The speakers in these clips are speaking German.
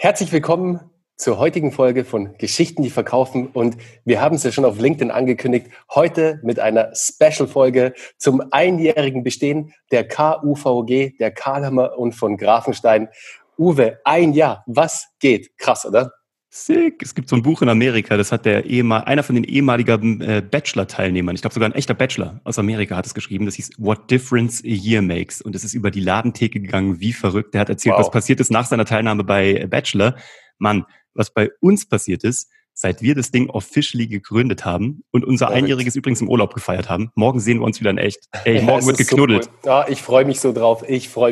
Herzlich willkommen zur heutigen Folge von Geschichten, die verkaufen. Und wir haben es ja schon auf LinkedIn angekündigt, heute mit einer Special-Folge zum einjährigen Bestehen der KUVG, der Karlhammer und von Grafenstein. Uwe, ein Jahr, was geht? Krass, oder? Sick. Es gibt so ein Buch in Amerika, das hat einer von den ehemaligen Bachelor-Teilnehmern, ich glaube sogar ein echter Bachelor aus Amerika hat es geschrieben, das hieß What Difference a Year Makes. Und es ist über die Ladentheke gegangen, wie verrückt. Der hat erzählt, was passiert ist nach seiner Teilnahme bei Bachelor. Mann, was bei uns passiert ist, seit wir das Ding officially gegründet haben und unser Einjähriges übrigens im Urlaub gefeiert haben. Morgen sehen wir uns wieder in echt. Ey, morgen wird geknuddelt. So cool. Ja, ich freue mich so drauf.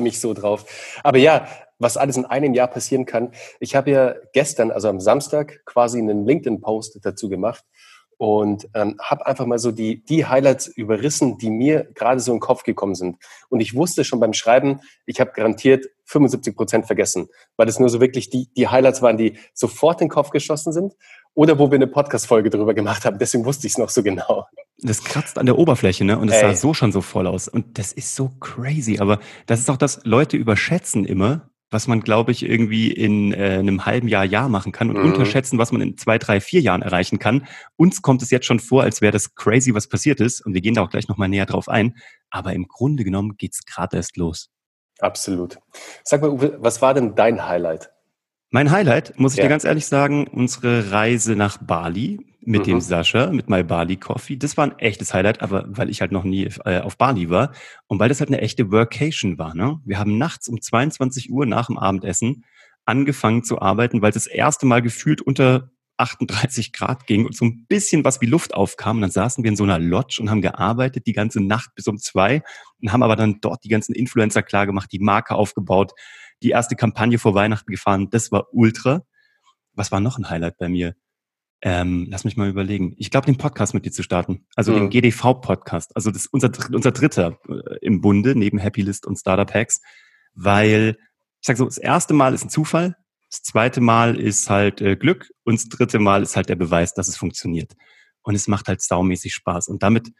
Aber ja, was alles in einem Jahr passieren kann. Ich habe ja gestern, also am Samstag, quasi einen LinkedIn-Post dazu gemacht und habe einfach mal so die Highlights überrissen, die mir gerade so in den Kopf gekommen sind. Und ich wusste schon beim Schreiben, ich habe garantiert 75% vergessen, weil es nur so wirklich die Highlights waren, die sofort in den Kopf geschossen sind oder wo wir eine Podcast-Folge drüber gemacht haben. Deswegen wusste ich es noch so genau. Das kratzt an der Oberfläche, ne? Und es sah so schon so voll aus. Und das ist so crazy. Aber das ist auch das, Leute überschätzen immer, was man, glaube ich, irgendwie in einem halben Jahr machen kann und unterschätzen, was man in 2, 3, 4 Jahren erreichen kann. Uns kommt es jetzt schon vor, als wäre das crazy, was passiert ist. Und wir gehen da auch gleich nochmal näher drauf ein. Aber im Grunde genommen geht's gerade erst los. Absolut. Sag mal, Uwe, was war denn dein Highlight? Mein Highlight, muss ich dir ganz ehrlich sagen, unsere Reise nach Bali mit dem Sascha, mit My Bali Coffee. Das war ein echtes Highlight, aber weil ich halt noch nie auf Bali war und weil das halt eine echte Workation war. Ne? Wir haben nachts um 22 Uhr nach dem Abendessen angefangen zu arbeiten, weil es das erste Mal gefühlt unter 38 Grad ging und so ein bisschen was wie Luft aufkam. Und dann saßen wir in so einer Lodge und haben gearbeitet die ganze Nacht bis um 2 und haben aber dann dort die ganzen Influencer klar gemacht, die Marke aufgebaut, die erste Kampagne vor Weihnachten gefahren. Das war ultra. Was war noch ein Highlight bei mir? Lass mich mal überlegen. Ich glaube, den Podcast mit dir zu starten. Also den GDV-Podcast. Also das ist unser dritter im Bunde, neben Happylist und Startup Hacks. Weil, ich sag so, das erste Mal ist ein Zufall, das zweite Mal ist halt Glück und das dritte Mal ist halt der Beweis, dass es funktioniert. Und es macht halt saumäßig Spaß. Und damit,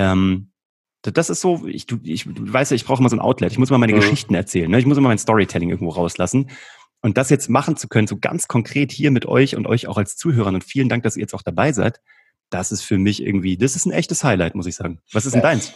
das ist so, du weißt ja, ich brauche immer so ein Outlet. Ich muss immer meine Geschichten erzählen. Ne? Ich muss immer mein Storytelling irgendwo rauslassen. Und das jetzt machen zu können, so ganz konkret hier mit euch und euch auch als Zuhörern, und vielen Dank, dass ihr jetzt auch dabei seid, das ist für mich irgendwie, das ist ein echtes Highlight, muss ich sagen. Was ist denn deins?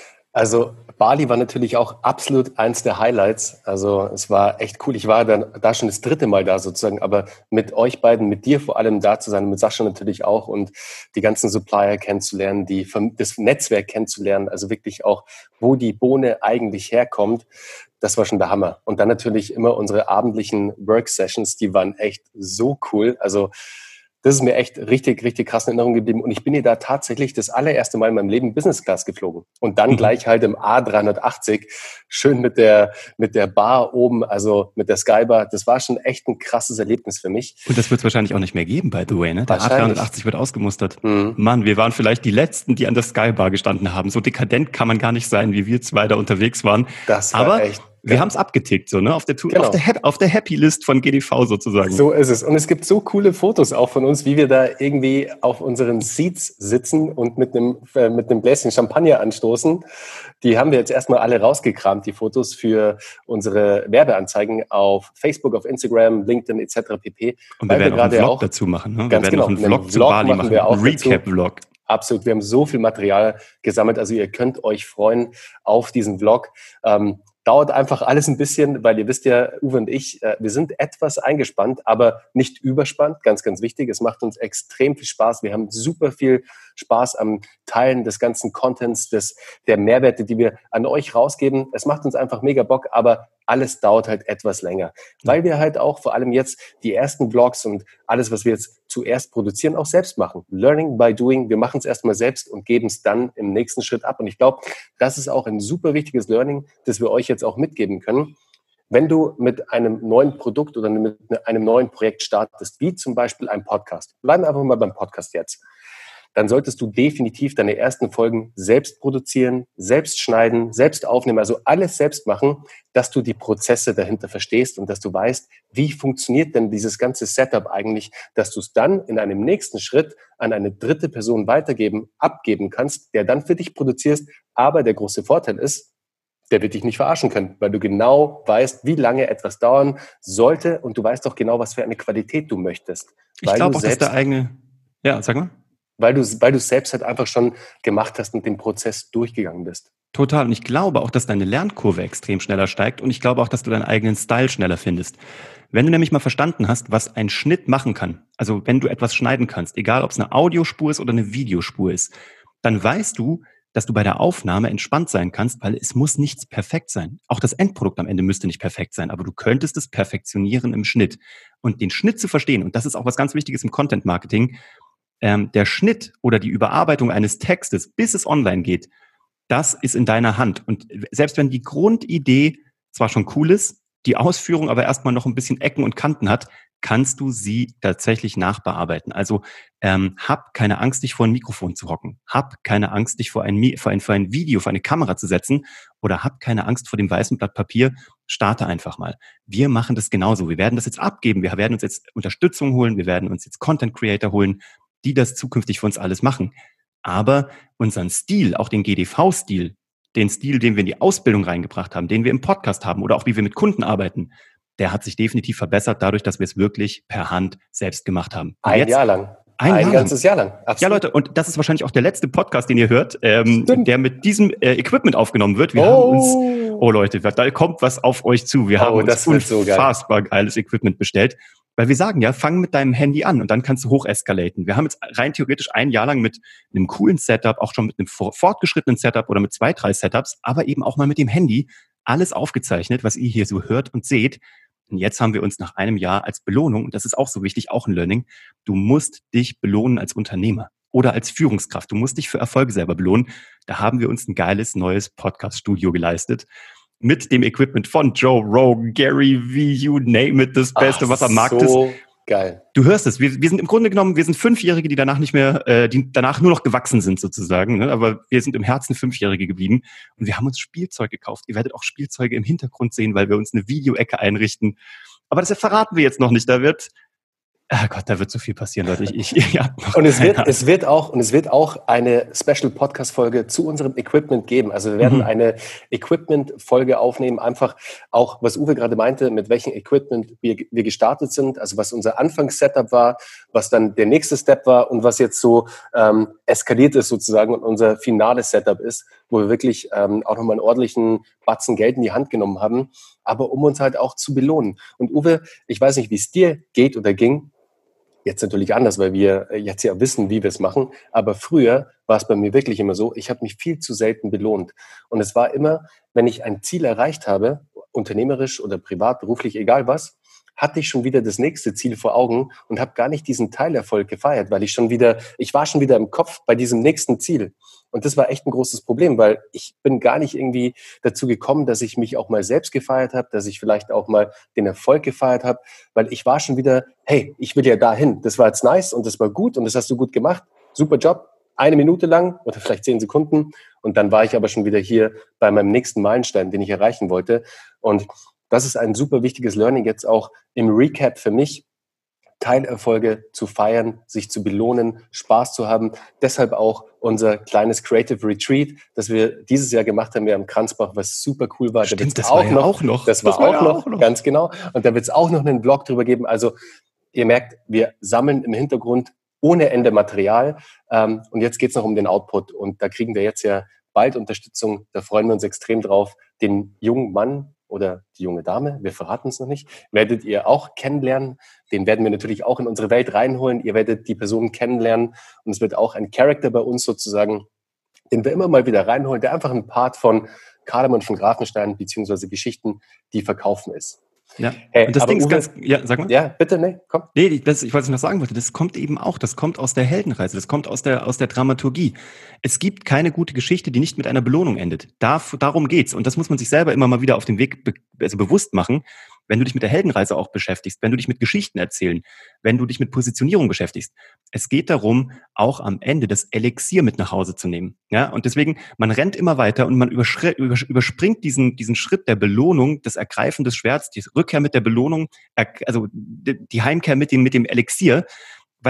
Also Bali war natürlich auch absolut eins der Highlights. Also es war echt cool. Ich war dann da schon das 3. Mal da sozusagen, aber mit euch beiden, mit dir vor allem da zu sein, mit Sascha natürlich auch und die ganzen Supplier kennenzulernen, das Netzwerk kennenzulernen, also wirklich auch, wo die Bohne eigentlich herkommt. Das war schon der Hammer. Und dann natürlich immer unsere abendlichen Work-Sessions, die waren echt so cool. Also das ist mir echt richtig, richtig krass in Erinnerung geblieben. Und ich bin hier da tatsächlich das allererste Mal in meinem Leben Business Class geflogen. Und dann gleich halt im A380, schön mit der Bar oben, also mit der Skybar. Das war schon echt ein krasses Erlebnis für mich. Und das wird es wahrscheinlich auch nicht mehr geben, by the way, ne? Der A380 wird ausgemustert. Mann, wir waren vielleicht die Letzten, die an der Skybar gestanden haben. So dekadent kann man gar nicht sein, wie wir zwei da unterwegs waren. Das war echt... Wir haben es abgetickt, so, ne? Auf der Tour, genau. auf der Happy List von GDV sozusagen. So ist es. Und es gibt so coole Fotos auch von uns, wie wir da irgendwie auf unseren Seats sitzen und mit einem Gläschen Champagner anstoßen. Die haben wir jetzt erstmal alle rausgekramt, die Fotos für unsere Werbeanzeigen auf Facebook, auf Instagram, LinkedIn etc. pp. Und wir werden auch einen Vlog dazu machen, ne? Ganz genau. Einen Vlog zu Bali machen, einen Recap-Vlog. Absolut. Wir haben so viel Material gesammelt. Also ihr könnt euch freuen auf diesen Vlog. Dauert einfach alles ein bisschen, weil ihr wisst ja, Uwe und ich, wir sind etwas eingespannt, aber nicht überspannt, ganz, ganz wichtig. Es macht uns extrem viel Spaß. Wir haben super viel Spaß am Teilen des ganzen Contents, der Mehrwerte, die wir an euch rausgeben. Es macht uns einfach mega Bock, aber alles dauert halt etwas länger, weil wir halt auch vor allem jetzt die ersten Vlogs und alles, was wir jetzt zuerst produzieren, auch selbst machen. Learning by doing. Wir machen es erstmal selbst und geben es dann im nächsten Schritt ab. Und ich glaube, das ist auch ein super wichtiges Learning, das wir euch jetzt auch mitgeben können. Wenn du mit einem neuen Produkt oder mit einem neuen Projekt startest, wie zum Beispiel ein Podcast, bleiben wir einfach mal beim Podcast jetzt, dann solltest du definitiv deine ersten Folgen selbst produzieren, selbst schneiden, selbst aufnehmen, also alles selbst machen, dass du die Prozesse dahinter verstehst und dass du weißt, wie funktioniert denn dieses ganze Setup eigentlich, dass du es dann in einem nächsten Schritt an eine dritte Person abgeben kannst, der dann für dich produzierst. Aber der große Vorteil ist, der wird dich nicht verarschen können, weil du genau weißt, wie lange etwas dauern sollte und du weißt auch genau, was für eine Qualität du möchtest. Ich glaube auch, dass der eigene, ja, sag mal. Weil du es selbst halt einfach schon gemacht hast und den Prozess durchgegangen bist. Total. Und ich glaube auch, dass deine Lernkurve extrem schneller steigt und ich glaube auch, dass du deinen eigenen Style schneller findest. Wenn du nämlich mal verstanden hast, was ein Schnitt machen kann, also wenn du etwas schneiden kannst, egal ob es eine Audiospur ist oder eine Videospur ist, dann weißt du, dass du bei der Aufnahme entspannt sein kannst, weil es muss nichts perfekt sein. Auch das Endprodukt am Ende müsste nicht perfekt sein, aber du könntest es perfektionieren im Schnitt. Und den Schnitt zu verstehen, und das ist auch was ganz Wichtiges im Content Marketing, der Schnitt oder die Überarbeitung eines Textes, bis es online geht, das ist in deiner Hand. Und selbst wenn die Grundidee zwar schon cool ist, die Ausführung aber erstmal noch ein bisschen Ecken und Kanten hat, kannst du sie tatsächlich nachbearbeiten. Also hab keine Angst, dich vor ein Mikrofon zu hocken. Hab keine Angst, dich vor ein Video, vor eine Kamera zu setzen. Oder hab keine Angst vor dem weißen Blatt Papier. Starte einfach mal. Wir machen das genauso. Wir werden das jetzt abgeben. Wir werden uns jetzt Unterstützung holen. Wir werden uns jetzt Content Creator holen, die das zukünftig für uns alles machen. Aber unseren Stil, auch den GDV-Stil, den Stil, den wir in die Ausbildung reingebracht haben, den wir im Podcast haben oder auch wie wir mit Kunden arbeiten, der hat sich definitiv verbessert dadurch, dass wir es wirklich per Hand selbst gemacht haben. Ein Jahr lang. Ein ganzes Jahr lang. Absolut. Ja, Leute, und das ist wahrscheinlich auch der letzte Podcast, den ihr hört, der mit diesem Equipment aufgenommen wird. Wir haben uns, Leute, da kommt was auf euch zu. Wir haben uns unfassbar geiles Equipment bestellt. Weil wir sagen ja, fang mit deinem Handy an und dann kannst du hocheskalaten. Wir haben jetzt rein theoretisch ein Jahr lang mit einem coolen Setup, auch schon mit einem fortgeschrittenen Setup oder mit 2, 3 Setups, aber eben auch mal mit dem Handy alles aufgezeichnet, was ihr hier so hört und seht. Und jetzt haben wir uns nach einem Jahr als Belohnung, und das ist auch so wichtig, auch ein Learning, du musst dich belohnen als Unternehmer oder als Führungskraft. Du musst dich für Erfolge selber belohnen. Da haben wir uns ein geiles neues Podcast-Studio geleistet. Mit dem Equipment von Joe Rogan, Gary Vee, you name it, das Beste, was am Markt ist. Geil. Du hörst es. Wir sind im Grunde genommen, wir sind 5-Jährige, die danach nicht mehr, die danach nur noch gewachsen sind sozusagen. Ne? Aber wir sind im Herzen 5-Jährige geblieben und wir haben uns Spielzeug gekauft. Ihr werdet auch Spielzeuge im Hintergrund sehen, weil wir uns eine Videoecke einrichten. Aber das verraten wir jetzt noch nicht. Da wird so viel passieren, Leute. Und es wird auch eine Special Podcast Folge zu unserem Equipment geben. Also wir werden eine Equipment Folge aufnehmen, einfach auch, was Uwe gerade meinte, mit welchem Equipment wir gestartet sind, also was unser Anfangs-Setup war, was dann der nächste Step war und was jetzt so eskaliert ist sozusagen und unser finales Setup ist, wo wir wirklich auch nochmal einen ordentlichen Batzen Geld in die Hand genommen haben, aber um uns halt auch zu belohnen. Und Uwe, ich weiß nicht, wie es dir geht oder ging, jetzt natürlich anders, weil wir jetzt ja wissen, wie wir es machen. Aber früher war es bei mir wirklich immer so, ich habe mich viel zu selten belohnt. Und es war immer, wenn ich ein Ziel erreicht habe, unternehmerisch oder privat, beruflich, egal was, hatte ich schon wieder das nächste Ziel vor Augen und habe gar nicht diesen Teilerfolg gefeiert, weil ich war schon wieder im Kopf bei diesem nächsten Ziel. Und das war echt ein großes Problem, weil ich bin gar nicht irgendwie dazu gekommen, dass ich mich auch mal selbst gefeiert habe, dass ich vielleicht auch mal den Erfolg gefeiert habe, weil ich war schon wieder, hey, ich will ja dahin. Das war jetzt nice und das war gut und das hast du gut gemacht. Super Job. 1 Minute lang oder vielleicht 10 Sekunden. Und dann war ich aber schon wieder hier bei meinem nächsten Meilenstein, den ich erreichen wollte. Und das ist ein super wichtiges Learning jetzt auch im Recap für mich, Teilerfolge zu feiern, sich zu belohnen, Spaß zu haben. Deshalb auch unser kleines Creative Retreat, das wir dieses Jahr gemacht haben, wir am Kranzbach, was super cool war. Stimmt, das war auch noch. Ganz genau. Und da wird es auch noch einen Blog drüber geben. Also ihr merkt, wir sammeln im Hintergrund ohne Ende Material. Und jetzt geht es noch um den Output. Und da kriegen wir jetzt ja bald Unterstützung. Da freuen wir uns extrem drauf. Den jungen Mann oder die junge Dame, wir verraten es noch nicht, werdet ihr auch kennenlernen. Den werden wir natürlich auch in unsere Welt reinholen. Ihr werdet die Person kennenlernen und es wird auch ein Charakter bei uns sozusagen, den wir immer mal wieder reinholen, der einfach ein Part von Kardamon von Grafenstein beziehungsweise Geschichten, die verkaufen ist. Ja, hey, und das Ding ist ganz, sag mal. Ja, bitte, nee, komm. Nee, ich was ich noch sagen wollte, das kommt eben auch, das kommt aus der Heldenreise, das kommt aus der Dramaturgie. Es gibt keine gute Geschichte, die nicht mit einer Belohnung endet. Darum geht's. Und das muss man sich selber immer mal wieder auf den Weg bewusst machen. Wenn du dich mit der Heldenreise auch beschäftigst, wenn du dich mit Geschichten erzählen, wenn du dich mit Positionierung beschäftigst. Es geht darum, auch am Ende das Elixier mit nach Hause zu nehmen. Ja, und deswegen, man rennt immer weiter und man überspringt diesen Schritt der Belohnung, des Ergreifen des Schwerts, die Rückkehr mit der Belohnung, also die Heimkehr mit dem Elixier, weil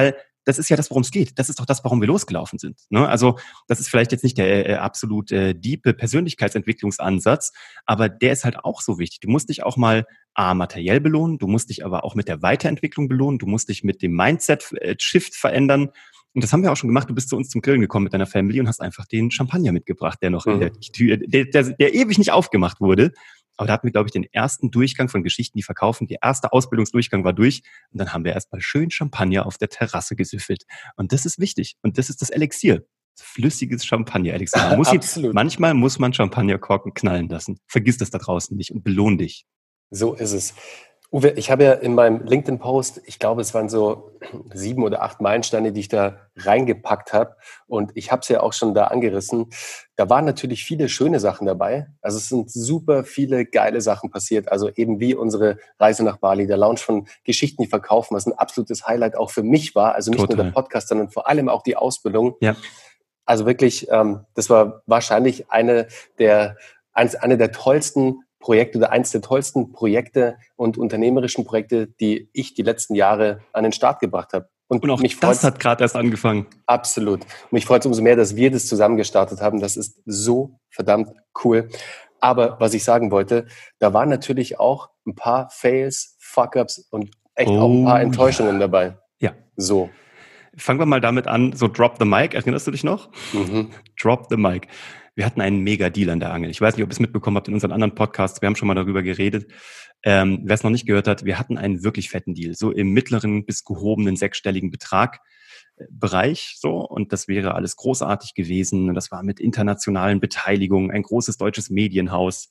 das ist ja das, worum es geht. Das ist doch das, warum wir losgelaufen sind. Ne? Also das ist vielleicht jetzt nicht der absolut diepe Persönlichkeitsentwicklungsansatz, aber der ist halt auch so wichtig. Du musst dich auch mal materiell belohnen, du musst dich aber auch mit der Weiterentwicklung belohnen, du musst dich mit dem Mindset-Shift verändern. Und das haben wir auch schon gemacht. Du bist zu uns zum Grillen gekommen mit deiner Family und hast einfach den Champagner mitgebracht, der noch in der Tür, der ewig nicht aufgemacht wurde. Aber da hatten wir, glaube ich, den ersten Durchgang von Geschichten, die verkaufen. Der erste Ausbildungsdurchgang war durch. Und dann haben wir erstmal schön Champagner auf der Terrasse gesüffelt. Und das ist wichtig. Und das ist das Elixier. Flüssiges Champagner-Elixier. Absolut. Manchmal muss man Champagnerkorken knallen lassen. Vergiss das da draußen nicht und belohn dich. So ist es. Uwe, ich habe ja in meinem LinkedIn-Post, ich glaube, es waren so 7 oder 8 Meilensteine, die ich da reingepackt habe. Und ich habe es ja auch schon da angerissen. Da waren natürlich viele schöne Sachen dabei. Also es sind super viele geile Sachen passiert. Also eben wie unsere Reise nach Bali, der Launch von Geschichten, die verkaufen, was ein absolutes Highlight auch für mich war. Also nicht nur der Podcast, sondern vor allem auch die Ausbildung. Ja. Also wirklich, das war wahrscheinlich eine der tollsten Projekte oder eins der tollsten Projekte und unternehmerischen Projekte, die ich die letzten Jahre an den Start gebracht habe. Und auch das hat gerade erst angefangen. Absolut. Mich freut es umso mehr, dass wir das zusammen gestartet haben. Das ist so verdammt cool. Aber was ich sagen wollte, da waren natürlich auch ein paar Fails, Fuck-Ups und echt auch ein paar Enttäuschungen dabei. Ja. So. Fangen wir mal damit an, so Drop the Mic, erinnerst du dich noch? Drop the Mic. Wir hatten einen Mega-Deal an der Angel. Ich weiß nicht, ob ihr es mitbekommen habt in unseren anderen Podcasts. Wir haben schon mal darüber geredet. Wer es noch nicht gehört hat, wir hatten einen wirklich fetten Deal. So im mittleren bis gehobenen 6-stelligen Betrag-Bereich. So. Und das wäre alles großartig gewesen. Und das war mit internationalen Beteiligungen, ein großes deutsches Medienhaus,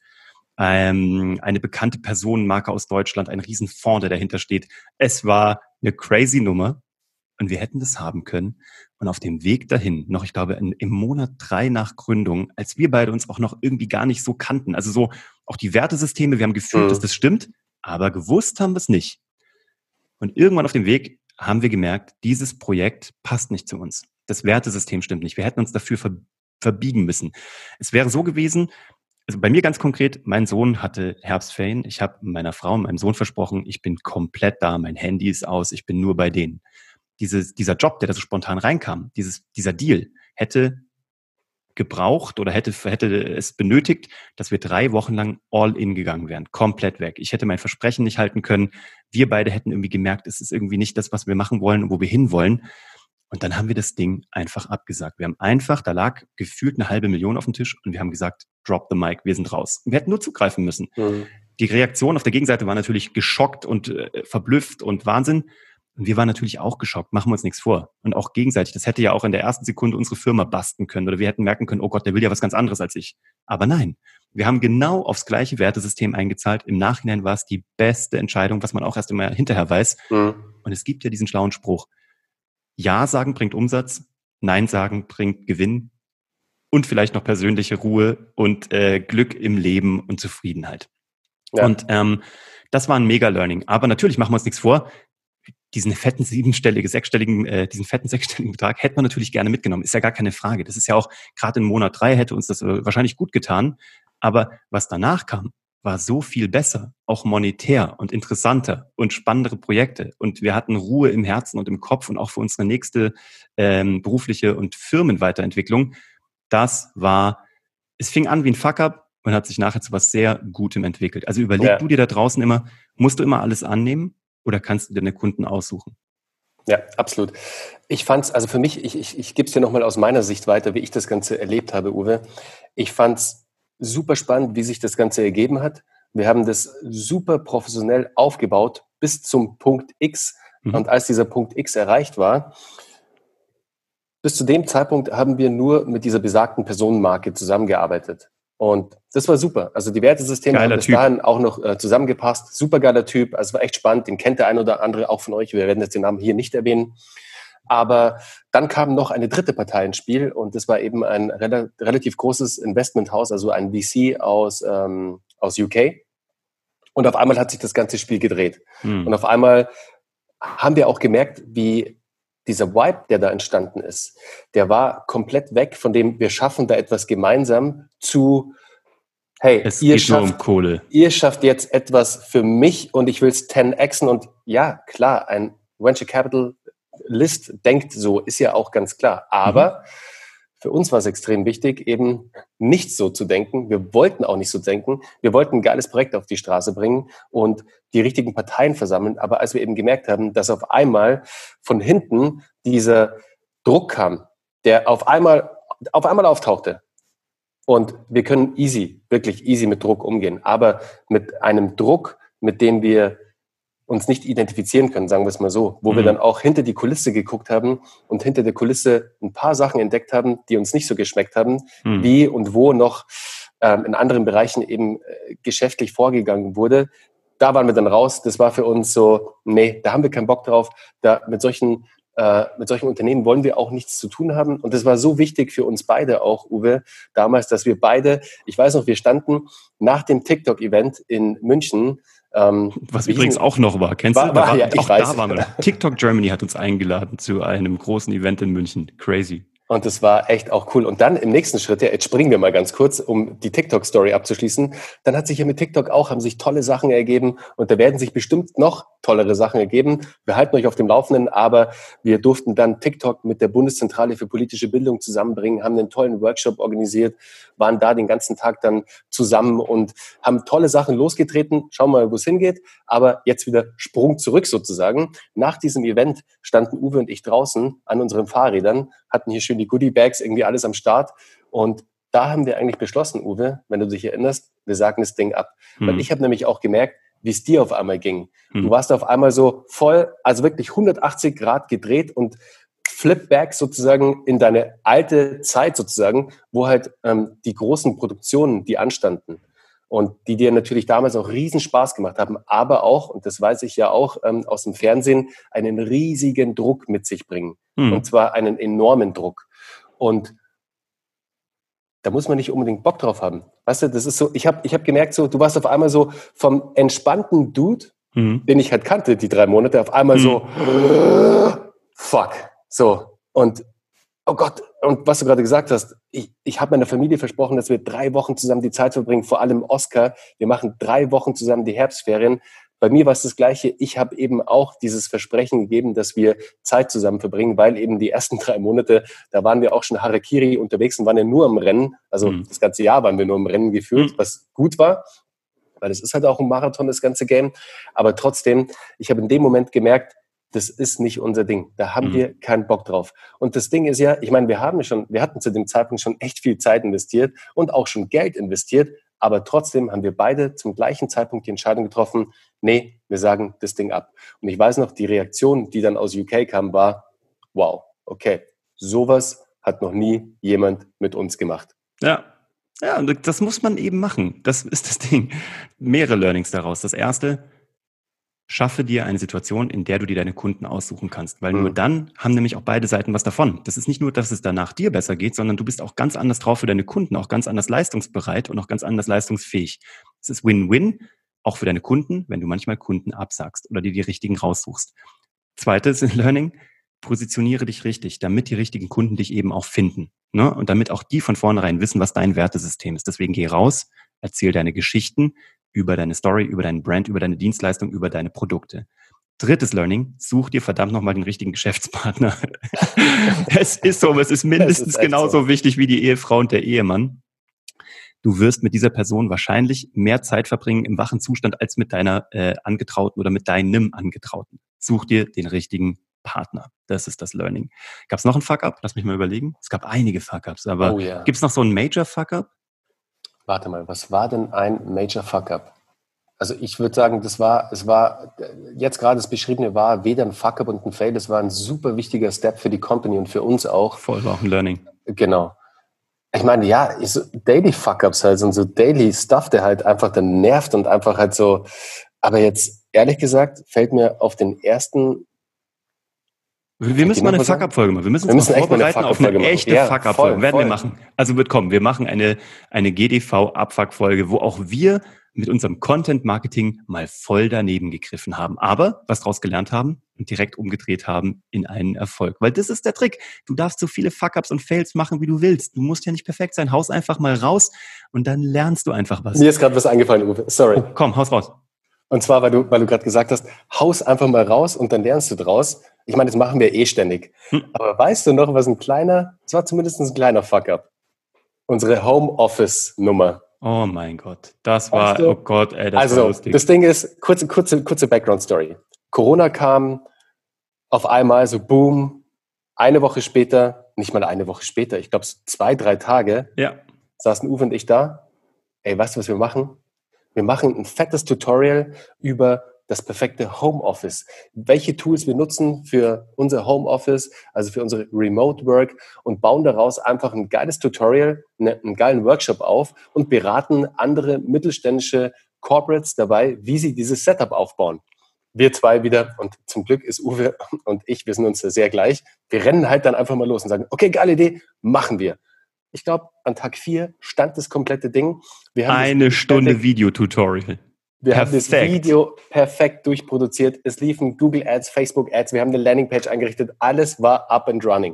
eine bekannte Personenmarke aus Deutschland, ein Riesenfonds, der dahinter steht. Es war eine crazy Nummer. Und wir hätten das haben können. Und auf dem Weg dahin, noch, ich glaube, im Monat 3 nach Gründung, als wir beide uns auch noch irgendwie gar nicht so kannten, also so auch die Wertesysteme, wir haben gefühlt, dass das stimmt, aber gewusst haben wir es nicht. Und irgendwann auf dem Weg haben wir gemerkt, dieses Projekt passt nicht zu uns. Das Wertesystem stimmt nicht. Wir hätten uns dafür verbiegen müssen. Es wäre so gewesen, also bei mir ganz konkret, mein Sohn hatte Herbstferien. Ich habe meiner Frau und meinem Sohn versprochen, ich bin komplett da, mein Handy ist aus, ich bin nur bei denen. Dieser Job, der da so spontan reinkam, dieser Deal, hätte gebraucht oder hätte es benötigt, dass wir 3 Wochen lang all in gegangen wären, komplett weg. Ich hätte mein Versprechen nicht halten können. Wir beide hätten irgendwie gemerkt, es ist irgendwie nicht das, was wir machen wollen und wo wir hinwollen. Und dann haben wir das Ding einfach abgesagt. Wir haben einfach, da lag gefühlt 500.000 auf dem Tisch und wir haben gesagt, drop the mic, wir sind raus. Und wir hätten nur zugreifen müssen. Die Reaktion auf der Gegenseite war natürlich geschockt und verblüfft und Wahnsinn. Und wir waren natürlich auch geschockt, machen wir uns nichts vor. Und auch gegenseitig, das hätte ja auch in der ersten Sekunde unsere Firma basten können oder wir hätten merken können, oh Gott, der will ja was ganz anderes als ich. Aber nein, wir haben genau aufs gleiche Wertesystem eingezahlt. Im Nachhinein war es die beste Entscheidung, was man auch erst immer hinterher weiß. Und es gibt ja diesen schlauen Spruch, Ja sagen bringt Umsatz, Nein sagen bringt Gewinn und vielleicht noch persönliche Ruhe und Glück im Leben und Zufriedenheit. Ja. Und das war ein Mega-Learning. Aber natürlich machen wir uns nichts vor, diesen fetten sechsstelligen Betrag hätte man natürlich gerne mitgenommen. Ist ja gar keine Frage. Das ist ja auch, gerade in Monat 3 hätte uns das wahrscheinlich gut getan. Aber was danach kam, war so viel besser, auch monetär und interessanter und spannendere Projekte. Und wir hatten Ruhe im Herzen und im Kopf und auch für unsere nächste berufliche und Firmenweiterentwicklung. Es fing an wie ein Fuck-up und hat sich nachher zu was sehr Gutem entwickelt. Also überleg du dir da draußen immer, musst du immer alles annehmen? Oder kannst du deine Kunden aussuchen? Ja, absolut. Ich fand's, also für mich, ich gebe es dir nochmal aus meiner Sicht weiter, wie ich das Ganze erlebt habe, Uwe. Ich fand's super spannend, wie sich das Ganze ergeben hat. Wir haben das super professionell aufgebaut bis zum Punkt X. Und als dieser Punkt X erreicht war, bis zu dem Zeitpunkt haben wir nur mit dieser besagten Personenmarke zusammengearbeitet. Und das war super. Also die Wertesysteme haben bis dahin auch noch zusammengepasst. Super geiler Typ. Also es war echt spannend. Den kennt der ein oder andere auch von euch. Wir werden jetzt den Namen hier nicht erwähnen. Aber dann kam noch eine dritte Partei ins Spiel. Und das war eben ein relativ großes Investmenthaus, also ein VC aus UK. Und auf einmal hat sich das ganze Spiel gedreht. Und auf einmal haben wir auch gemerkt, wie dieser Vibe, der da entstanden ist, der war komplett weg von dem, wir schaffen da etwas gemeinsam zu, hey, ihr schafft jetzt etwas für mich und ich will es 10xen und ja, klar, ein Venture Capital List denkt so, ist ja auch ganz klar. Aber für uns war es extrem wichtig, eben nicht so zu denken. Wir wollten auch nicht so denken. Wir wollten ein geiles Projekt auf die Straße bringen und die richtigen Parteien versammeln. Aber als wir eben gemerkt haben, dass auf einmal von hinten dieser Druck kam, der auf einmal auftauchte, und wir können wirklich easy mit Druck umgehen, aber mit einem Druck, mit dem wir uns nicht identifizieren können, sagen wir es mal so, wo wir dann auch hinter die Kulisse geguckt haben und hinter der Kulisse ein paar Sachen entdeckt haben, die uns nicht so geschmeckt haben, wie und wo noch in anderen Bereichen eben geschäftlich vorgegangen wurde. Da waren wir dann raus. Das war für uns so, nee, da haben wir keinen Bock drauf. Mit solchen Unternehmen wollen wir auch nichts zu tun haben. Und das war so wichtig für uns beide auch, Uwe, damals, dass wir beide, ich weiß noch, wir standen nach dem TikTok-Event in München. Was übrigens auch noch war, kennst du? Ja, da waren wir. TikTok Germany hat uns eingeladen zu einem großen Event in München. Crazy. Und das war echt auch cool. Und dann im nächsten Schritt, jetzt springen wir mal ganz kurz, um die TikTok-Story abzuschließen. Dann hat sich ja mit TikTok haben sich tolle Sachen ergeben. Und da werden sich bestimmt noch tollere Sachen ergeben. Wir halten euch auf dem Laufenden, aber wir durften dann TikTok mit der Bundeszentrale für politische Bildung zusammenbringen, haben einen tollen Workshop organisiert, waren da den ganzen Tag dann zusammen und haben tolle Sachen losgetreten. Schauen wir mal, wo es hingeht. Aber jetzt wieder Sprung zurück sozusagen. Nach diesem Event standen Uwe und ich draußen an unseren Fahrrädern, hatten hier schön die Goodie-Bags, irgendwie alles am Start. Und da haben wir eigentlich beschlossen, Uwe, wenn du dich erinnerst, wir sagen das Ding ab. Weil ich habe nämlich auch gemerkt, wie es dir auf einmal ging. Du warst auf einmal so voll, also wirklich 180 Grad gedreht und Flipback sozusagen in deine alte Zeit sozusagen, wo halt die großen Produktionen, die anstanden und die dir natürlich damals auch riesen Spaß gemacht haben, aber auch, und das weiß ich ja auch aus dem Fernsehen, einen riesigen Druck mit sich bringen. Und zwar einen enormen Druck. Und da muss man nicht unbedingt Bock drauf haben. Weißt du, das ist so, ich hab gemerkt, so, du warst auf einmal so vom entspannten Dude, den ich halt kannte, die 3 Monate, auf einmal so, fuck. So, und oh Gott, und was du gerade gesagt hast, ich habe meiner Familie versprochen, dass wir 3 Wochen zusammen die Zeit verbringen, vor allem Oscar. Wir machen 3 Wochen zusammen die Herbstferien. Bei mir war es das Gleiche. Ich habe eben auch dieses Versprechen gegeben, dass wir Zeit zusammen verbringen, weil eben die ersten 3 Monate, da waren wir auch schon Harakiri unterwegs und waren ja nur im Rennen. Also das ganze Jahr waren wir nur im Rennen gefühlt, was gut war, weil es ist halt auch ein Marathon, das ganze Game. Aber trotzdem, ich habe in dem Moment gemerkt, das ist nicht unser Ding. Da haben wir keinen Bock drauf. Und das Ding ist ja, ich meine, wir hatten zu dem Zeitpunkt schon echt viel Zeit investiert und auch schon Geld investiert. Aber trotzdem haben wir beide zum gleichen Zeitpunkt die Entscheidung getroffen, nee, wir sagen das Ding ab. Und ich weiß noch, die Reaktion, die dann aus UK kam, war, wow, okay, sowas hat noch nie jemand mit uns gemacht. Ja, und das muss man eben machen. Das ist das Ding. Mehrere Learnings daraus. Das erste, schaffe dir eine Situation, in der du dir deine Kunden aussuchen kannst. Weil nur dann haben nämlich auch beide Seiten was davon. Das ist nicht nur, dass es danach dir besser geht, sondern du bist auch ganz anders drauf für deine Kunden, auch ganz anders leistungsbereit und auch ganz anders leistungsfähig. Es ist Win-Win, auch für deine Kunden, wenn du manchmal Kunden absagst oder dir die richtigen raussuchst. Zweites Learning, positioniere dich richtig, damit die richtigen Kunden dich eben auch finden. Ne? Und damit auch die von vornherein wissen, was dein Wertesystem ist. Deswegen geh raus, erzähl deine Geschichten, über deine Story, über deinen Brand, über deine Dienstleistung, über deine Produkte. Drittes Learning, such dir verdammt nochmal den richtigen Geschäftspartner. Es ist so, es ist mindestens genauso wichtig wie die Ehefrau und der Ehemann. Du wirst mit dieser Person wahrscheinlich mehr Zeit verbringen im wachen Zustand als mit deiner Angetrauten oder mit deinem Angetrauten. Such dir den richtigen Partner. Das ist das Learning. Gab es noch einen Fuck-Up? Lass mich mal überlegen. Es gab einige Fuck-Ups, aber gibt es noch so einen Major Fuck-Up? Warte mal, was war denn ein Major Fuck-Up? Also ich würde sagen, es war, jetzt gerade das Beschriebene war weder ein Fuck-Up und ein Fail, das war ein super wichtiger Step für die Company und für uns auch. Voll, war auch ein Learning. Genau. Ich meine, ja, so Daily Fuck-Ups halt und so Daily Stuff, der halt einfach dann nervt und einfach halt so, aber jetzt, ehrlich gesagt, fällt mir auf den ersten... Wir müssen mal eine Fuck-Up-Folge machen. Wir müssen uns mal vorbereiten auf eine echte Fuck-Up-Folge. Werden wir machen. Also wir machen eine GDV-Abfuck-Folge, wo auch wir mit unserem Content-Marketing mal voll daneben gegriffen haben. Aber was daraus gelernt haben und direkt umgedreht haben in einen Erfolg. Weil das ist der Trick. Du darfst so viele Fuck-Ups und Fails machen, wie du willst. Du musst ja nicht perfekt sein. Haus einfach mal raus und dann lernst du einfach was. Mir ist gerade was eingefallen, Uwe. Sorry. Oh, komm, haus raus. Und zwar, weil du gerade gesagt hast, haus einfach mal raus und dann lernst du draus. ich meine, das machen wir eh ständig. Aber weißt du noch, es war zumindest ein kleiner Fuck-up. Unsere Homeoffice-Nummer. Oh mein Gott, das Weißt war, du? oh Gott, ey, das war Also, lustig. das Ding ist, kurze Background-Story. Corona kam auf einmal so boom, eine Woche später, nicht mal eine Woche später, ich glaube so 2-3 Tage, saßen Uwe und ich da. Ey, weißt du, was wir machen? Wir machen ein fettes Tutorial über das perfekte Homeoffice. Welche Tools wir nutzen für unser Homeoffice, also für unsere Remote Work und bauen daraus einfach ein geiles Tutorial, einen geilen Workshop auf und beraten andere mittelständische Corporates dabei, wie sie dieses Setup aufbauen. Wir zwei wieder, und zum Glück ist Uwe und ich, wir sind uns da sehr gleich. Wir rennen halt dann einfach mal los und sagen, okay, geile Idee, machen wir. Ich glaube, an Tag 4 stand das komplette Ding. Wir haben eine Stunde Videotutorial. Wir haben das Video perfekt durchproduziert. Es liefen Google Ads, Facebook Ads. Wir haben eine Landingpage eingerichtet. Alles war up and running.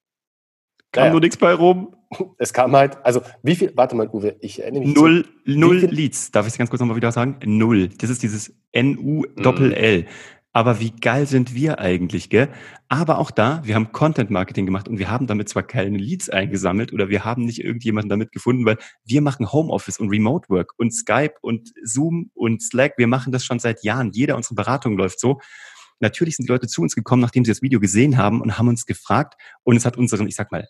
Kam nur nichts bei rum. Es kam halt, also wie viel, warte mal, Uwe, ich erinnere mich. Null Leads. Darf ich es ganz kurz nochmal wieder sagen? 0. Das ist dieses NU-Doppel-L. Aber wie geil sind wir eigentlich, gell? Aber auch da, wir haben Content Marketing gemacht und wir haben damit zwar keine Leads eingesammelt oder wir haben nicht irgendjemanden damit gefunden, weil wir machen Homeoffice und Remote Work und Skype und Zoom und Slack. Wir machen das schon seit Jahren. Jeder unserer Beratung läuft so. Natürlich sind die Leute zu uns gekommen, nachdem sie das Video gesehen haben und haben uns gefragt und es hat unseren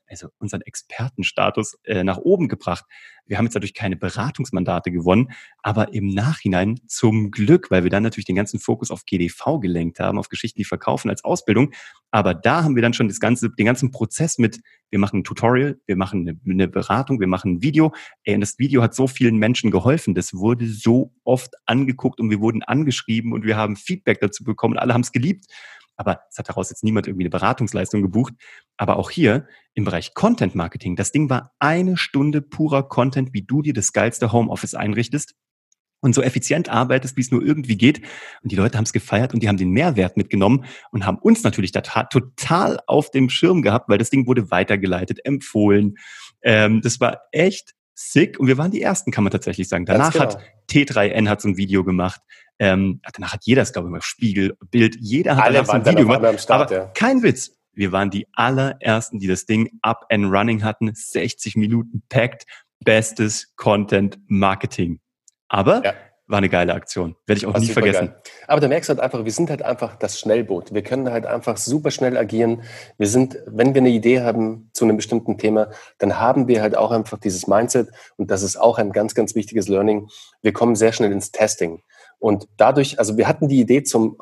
Expertenstatus nach oben gebracht. Wir haben jetzt dadurch keine Beratungsmandate gewonnen, aber im Nachhinein zum Glück, weil wir dann natürlich den ganzen Fokus auf GDV gelenkt haben, auf Geschichten, die verkaufen als Ausbildung. Aber da haben wir dann schon den ganzen Prozess mit, wir machen ein Tutorial, wir machen eine Beratung, wir machen ein Video. Und das Video hat so vielen Menschen geholfen. Das wurde so oft angeguckt und wir wurden angeschrieben und wir haben Feedback dazu bekommen. Alle haben es geliebt. Aber es hat daraus jetzt niemand irgendwie eine Beratungsleistung gebucht. Aber auch hier im Bereich Content Marketing, das Ding war 1 Stunde purer Content, wie du dir das geilste Homeoffice einrichtest und so effizient arbeitest, wie es nur irgendwie geht. Und die Leute haben es gefeiert und die haben den Mehrwert mitgenommen und haben uns natürlich da total auf dem Schirm gehabt, weil das Ding wurde weitergeleitet, empfohlen. Das war echt sick und wir waren die Ersten, kann man tatsächlich sagen. Danach hat T3N hat so ein Video gemacht. Danach hat jeder, glaube ich mal, Spiegel, Bild, jeder hat danach so ein Video gemacht. Start, aber kein Witz. Wir waren die allerersten, die das Ding up and running hatten. 60 Minuten packed. Bestes Content Marketing. Aber war eine geile Aktion. Werde ich auch nie vergessen. Geil. Aber da merkst du halt einfach, wir sind halt einfach das Schnellboot. Wir können halt einfach super schnell agieren. Wir sind, wenn wir eine Idee haben zu einem bestimmten Thema, dann haben wir halt auch einfach dieses Mindset. Und das ist auch ein ganz, ganz wichtiges Learning. Wir kommen sehr schnell ins Testing. Und dadurch, also wir hatten die Idee zur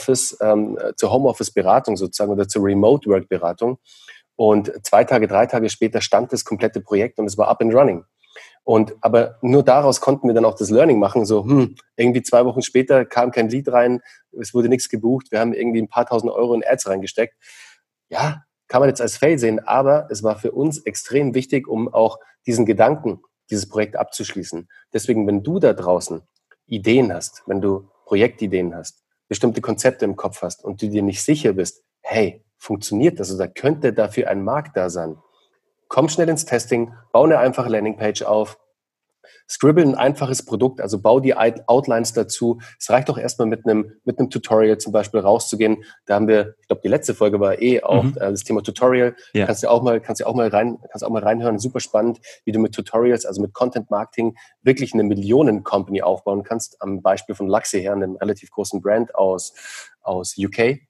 Homeoffice-Beratung sozusagen oder zur Remote-Work-Beratung. Und 2 Tage, 3 Tage später stand das komplette Projekt und es war up and running. Aber nur daraus konnten wir dann auch das Learning machen, so, irgendwie 2 Wochen später kam kein Lead rein, es wurde nichts gebucht, wir haben irgendwie ein paar tausend Euro in Ads reingesteckt. Ja, kann man jetzt als Fail sehen, aber es war für uns extrem wichtig, um auch diesen Gedanken, dieses Projekt abzuschließen. Deswegen, wenn du da draußen Ideen hast, wenn du Projektideen hast, bestimmte Konzepte im Kopf hast und du dir nicht sicher bist, hey, funktioniert das oder könnte dafür ein Markt da sein? Komm schnell ins Testing, bau eine einfache Landingpage auf, scribble ein einfaches Produkt, also bau die Outlines dazu. Es reicht doch erstmal mit einem Tutorial zum Beispiel rauszugehen. Da haben wir, ich glaube, die letzte Folge war auch das Thema Tutorial. Ja. Kannst auch mal reinhören. Super spannend, wie du mit Tutorials, also mit Content Marketing wirklich eine Millionen-Company aufbauen kannst. Am Beispiel von Luxy her, einem relativ großen Brand aus UK.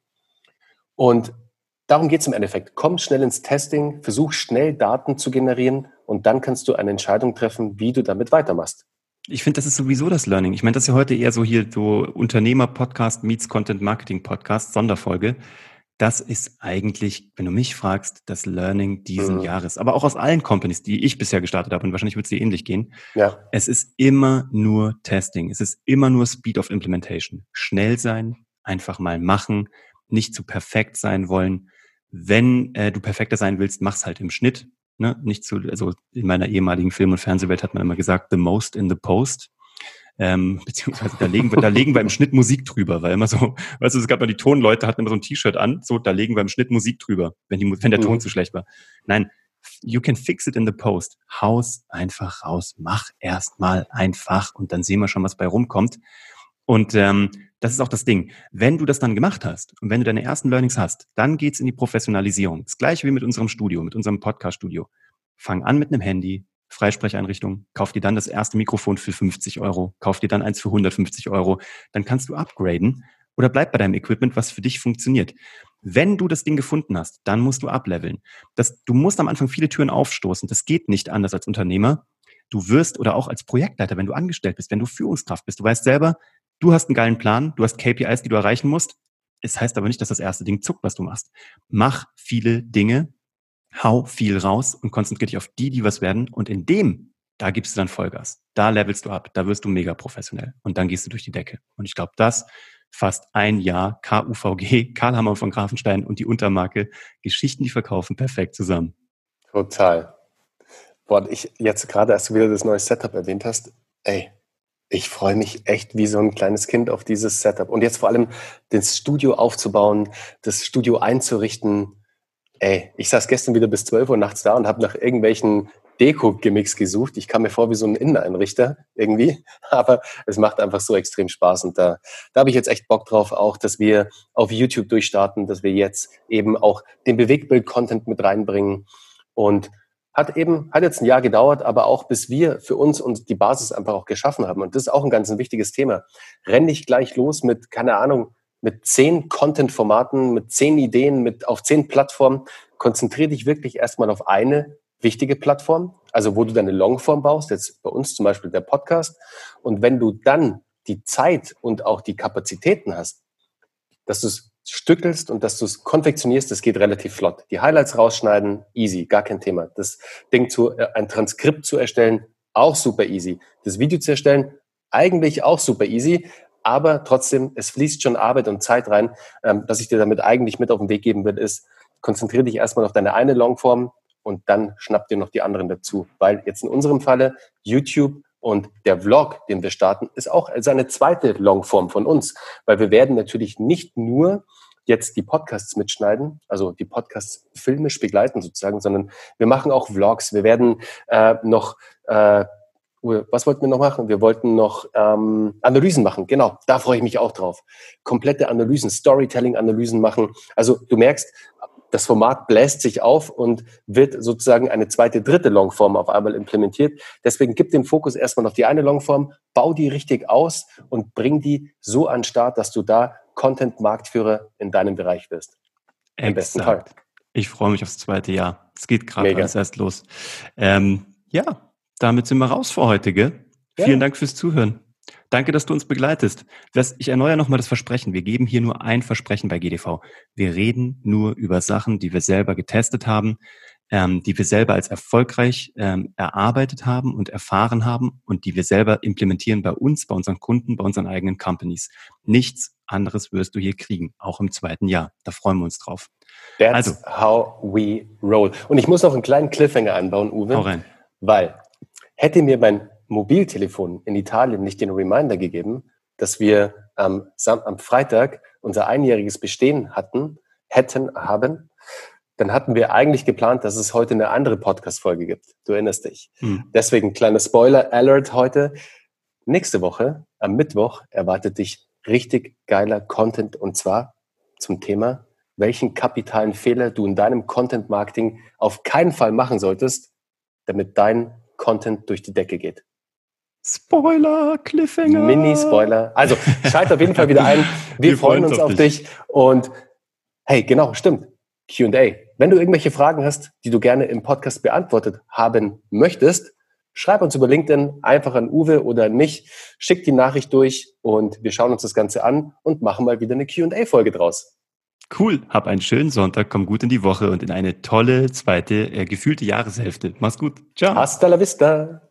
Und darum geht es im Endeffekt. Komm schnell ins Testing, versuch schnell Daten zu generieren und dann kannst du eine Entscheidung treffen, wie du damit weitermachst. Ich finde, das ist sowieso das Learning. Ich meine, das ist ja heute eher so hier so Unternehmer-Podcast meets Content-Marketing-Podcast, Sonderfolge. Das ist eigentlich, wenn du mich fragst, das Learning diesen Jahres. Aber auch aus allen Companies, die ich bisher gestartet habe und wahrscheinlich wird es dir ähnlich gehen. Ja. Es ist immer nur Testing. Es ist immer nur Speed of Implementation. Schnell sein, einfach mal machen, nicht zu perfekt sein wollen. Wenn du perfekter sein willst, mach's halt im Schnitt. Ne? Also in meiner ehemaligen Film- und Fernsehwelt hat man immer gesagt, the most in the post. Beziehungsweise da legen wir im Schnitt Musik drüber, weil immer so, weißt du, es gab mal die Tonleute, hatten immer so ein T-Shirt an, so, da legen wir im Schnitt Musik drüber, wenn der Ton zu schlecht war. Nein, you can fix it in the post. Haus einfach raus, mach erst mal einfach und dann sehen wir schon, was bei rumkommt. Und das ist auch das Ding. Wenn du das dann gemacht hast und wenn du deine ersten Learnings hast, dann geht's in die Professionalisierung. Das gleiche wie mit unserem Studio, mit unserem Podcast-Studio. Fang an mit einem Handy, Freisprecheinrichtung, kauf dir dann das erste Mikrofon für 50 Euro, kauf dir dann eins für 150 Euro, dann kannst du upgraden oder bleib bei deinem Equipment, was für dich funktioniert. Wenn du das Ding gefunden hast, dann musst du ableveln. Du musst am Anfang viele Türen aufstoßen. Das geht nicht anders als Unternehmer. Du wirst oder auch als Projektleiter, wenn du angestellt bist, wenn du Führungskraft bist, du weißt selber, du hast einen geilen Plan, du hast KPIs, die du erreichen musst. Es heißt aber nicht, dass das erste Ding zuckt, was du machst. Mach viele Dinge, hau viel raus und konzentriere dich auf die was werden. Und da gibst du dann Vollgas. Da levelst du ab, da wirst du mega professionell. Und dann gehst du durch die Decke. Und ich glaube, das fast ein Jahr KUVG, Karl Hammer von Grafenstein und die Untermarke Geschichten, die verkaufen, perfekt zusammen. Total. Boah, jetzt gerade, als du wieder das neue Setup erwähnt hast, ich freue mich echt wie so ein kleines Kind auf dieses Setup. Und jetzt vor allem das Studio aufzubauen, das Studio einzurichten. Ich saß gestern wieder bis 12 Uhr nachts da und habe nach irgendwelchen Deko-Gimmicks gesucht. Ich kam mir vor wie so ein Inneneinrichter irgendwie, aber es macht einfach so extrem Spaß. Und da habe ich jetzt echt Bock drauf, auch, dass wir auf YouTube durchstarten, dass wir jetzt eben auch den Bewegtbild-Content mit reinbringen. Und hat jetzt ein Jahr gedauert, aber auch bis wir für uns und die Basis einfach auch geschaffen haben. Und das ist auch ein ganz wichtiges Thema. Renn nicht gleich los mit, keine Ahnung, mit 10 Content-Formaten, mit 10 Ideen, auf 10 Plattformen. Konzentriere dich wirklich erstmal auf eine wichtige Plattform, also wo du deine Longform baust, jetzt bei uns zum Beispiel der Podcast. Und wenn du dann die Zeit und auch die Kapazitäten hast, dass du es stückelst und dass du es konfektionierst, das geht relativ flott. Die Highlights rausschneiden, easy, gar kein Thema. Das Ding ein Transkript zu erstellen, auch super easy. Das Video zu erstellen, eigentlich auch super easy, aber trotzdem, es fließt schon Arbeit und Zeit rein. Was ich dir damit eigentlich mit auf den Weg geben will, ist, konzentriere dich erstmal auf deine eine Longform und dann schnapp dir noch die anderen dazu. Weil jetzt in unserem Falle YouTube und der Vlog, den wir starten, ist auch eine zweite Longform von uns. Weil wir werden natürlich nicht nur jetzt die Podcasts mitschneiden, also die Podcasts filmisch begleiten sozusagen, sondern wir machen auch Vlogs. Wir werden was wollten wir noch machen? Wir wollten noch Analysen machen. Genau, da freue ich mich auch drauf. Komplette Analysen, Storytelling-Analysen machen. Also du merkst, das Format bläst sich auf und wird sozusagen eine zweite, dritte Longform auf einmal implementiert. Deswegen gib den Fokus erstmal auf die eine Longform, bau die richtig aus und bring die so an den Start, dass du da Content-Marktführer in deinem Bereich wirst. Im besten Fall. Ich freue mich aufs zweite Jahr. Es geht gerade alles erst los. Damit sind wir raus für heute, gell? Ja. Vielen Dank fürs Zuhören. Danke, dass du uns begleitest. Ich erneuere nochmal das Versprechen. Wir geben hier nur ein Versprechen bei GDV. Wir reden nur über Sachen, die wir selber getestet haben, die wir selber als erfolgreich erarbeitet haben und erfahren haben und die wir selber implementieren bei uns, bei unseren Kunden, bei unseren eigenen Companies. Nichts anderes wirst du hier kriegen, auch im zweiten Jahr. Da freuen wir uns drauf. That's how we roll. Und ich muss noch einen kleinen Cliffhanger einbauen, Uwe. Hau rein. Weil, hätte mir mein Mobiltelefon in Italien nicht den Reminder gegeben, dass wir am Freitag unser einjähriges Bestehen haben, dann hatten wir eigentlich geplant, dass es heute eine andere Podcast-Folge gibt. Du erinnerst dich. Deswegen kleiner Spoiler-Alert heute. Nächste Woche, am Mittwoch, erwartet dich richtig geiler Content und zwar zum Thema, welchen kapitalen Fehler du in deinem Content-Marketing auf keinen Fall machen solltest, damit dein Content durch die Decke geht. Spoiler, Cliffhanger. Mini-Spoiler. Also, schalt auf jeden Fall wieder ein. Wir freuen uns auf dich. Und hey, genau, stimmt. Q&A. Wenn du irgendwelche Fragen hast, die du gerne im Podcast beantwortet haben möchtest, schreib uns über LinkedIn einfach an Uwe oder an mich. Schick die Nachricht durch und wir schauen uns das Ganze an und machen mal wieder eine Q&A-Folge draus. Cool. Hab einen schönen Sonntag, komm gut in die Woche und in eine tolle zweite, gefühlte Jahreshälfte. Mach's gut. Ciao. Hasta la vista.